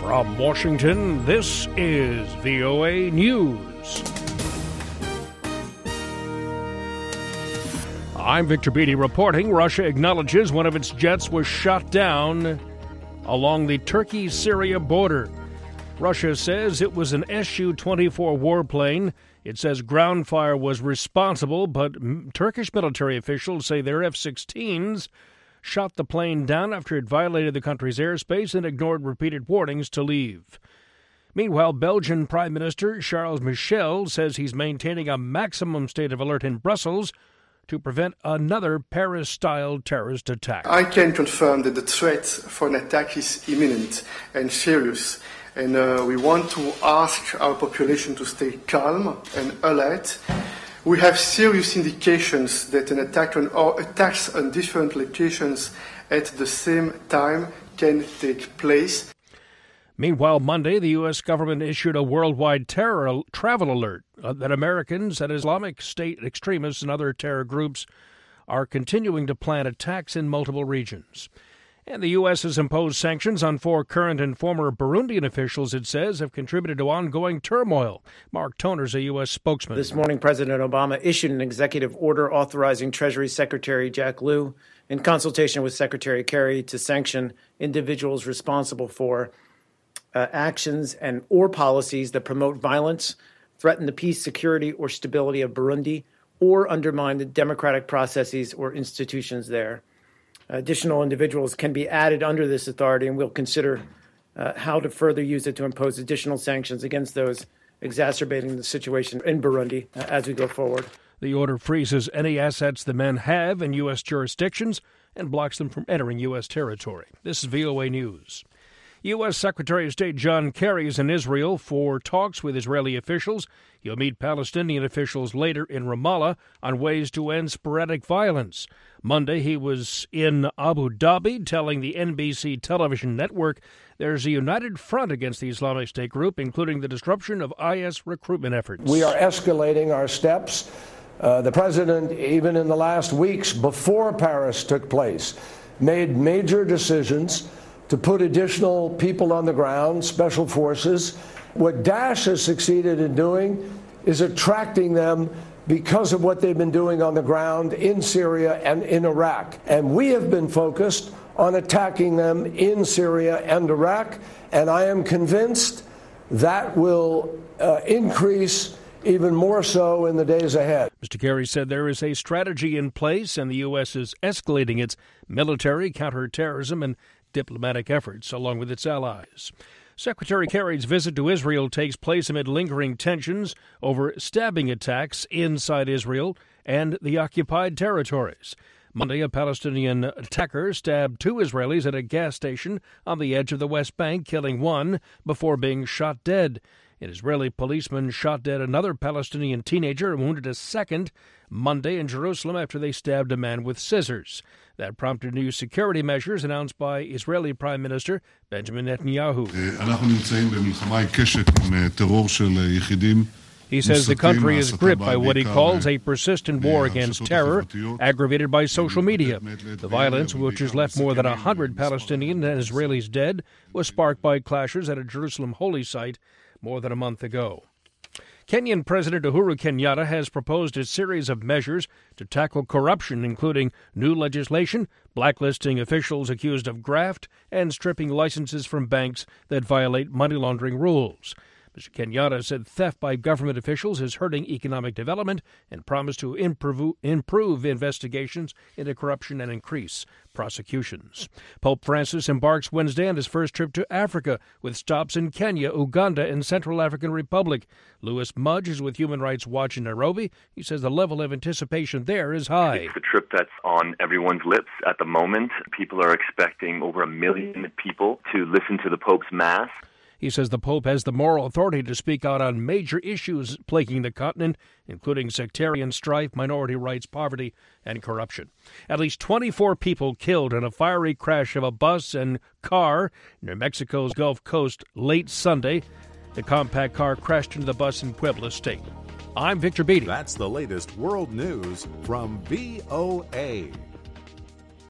From Washington, this is VOA News. I'm Victor Beatty reporting. Russia acknowledges one of its jets was shot down along the Turkey-Syria border. Russia says it was an Su-24 warplane. It says ground fire was responsible, but Turkish military officials say their F-16s shot the plane down after it violated the country's airspace and ignored repeated warnings to leave. Meanwhile, Belgian Prime Minister Charles Michel says he's maintaining a maximum state of alert in Brussels to prevent another Paris-style terrorist attack. I can confirm that the threat for an attack is imminent and serious, and we want to ask our population to stay calm and alert. We have serious indications that an attack or attacks on different locations at the same time can take place. Meanwhile, Monday, the U.S. government issued a worldwide terror travel alert that Americans and Islamic State extremists and other terror groups are continuing to plan attacks in multiple regions. And the U.S. has imposed sanctions on 4 current and former Burundian officials, it says, have contributed to ongoing turmoil. Mark Toner's a U.S. spokesman. This morning, President Obama issued an executive order authorizing Treasury Secretary Jack Lew, in consultation with Secretary Kerry, to sanction individuals responsible for actions or policies that promote violence, threaten the peace, security, or stability of Burundi, or undermine the democratic processes or institutions there. Additional individuals can be added under this authority, and we'll consider how to further use it to impose additional sanctions against those exacerbating the situation in Burundi as we go forward. The order freezes any assets the men have in U.S. jurisdictions and blocks them from entering U.S. territory. This is VOA News. U.S. Secretary of State John Kerry is in Israel for talks with Israeli officials. He'll meet Palestinian officials later in Ramallah on ways to end sporadic violence. Monday, he was in Abu Dhabi telling the NBC television network there's a united front against the Islamic State group, including the disruption of IS recruitment efforts. We are escalating our steps. The president, even in the last weeks before Paris took place, made major decisions to put additional people on the ground, special forces. What Daesh has succeeded in doing is attracting them because of what they've been doing on the ground in Syria and in Iraq. And we have been focused on attacking them in Syria and Iraq, and I am convinced that will increase even more so in the days ahead. Mr. Kerry said there is a strategy in place, and the U.S. is escalating its military, counterterrorism, and diplomatic efforts, along with its allies. Secretary Kerry's visit to Israel takes place amid lingering tensions over stabbing attacks inside Israel and the occupied territories. Monday, a Palestinian attacker stabbed 2 Israelis at a gas station on the edge of the West Bank, killing 1 before being shot dead. An Israeli policeman shot dead another Palestinian teenager and wounded a second Monday in Jerusalem after they stabbed a man with scissors. That prompted new security measures announced by Israeli Prime Minister Benjamin Netanyahu. He says the country is gripped by what he calls a persistent war against terror, aggravated by social media. The violence, which has left more than 100 Palestinians and Israelis dead, was sparked by clashes at a Jerusalem holy site more than a month ago. Kenyan President Uhuru Kenyatta has proposed a series of measures to tackle corruption, including new legislation, blacklisting officials accused of graft, and stripping licenses from banks that violate money laundering rules. Mr. Kenyatta said theft by government officials is hurting economic development and promised to improve investigations into corruption and increase prosecutions. Pope Francis embarks Wednesday on his first trip to Africa, with stops in Kenya, Uganda, and Central African Republic. Louis Mudge is with Human Rights Watch in Nairobi. He says the level of anticipation there is high. It's the trip that's on everyone's lips at the moment. People are expecting over 1 million people to listen to the Pope's Mass. He says the Pope has the moral authority to speak out on major issues plaguing the continent, including sectarian strife, minority rights, poverty, and corruption. At least 24 people killed in a fiery crash of a bus and car near Mexico's Gulf Coast late Sunday. The compact car crashed into the bus in Puebla State. I'm Victor Beatty. That's the latest world news from VOA.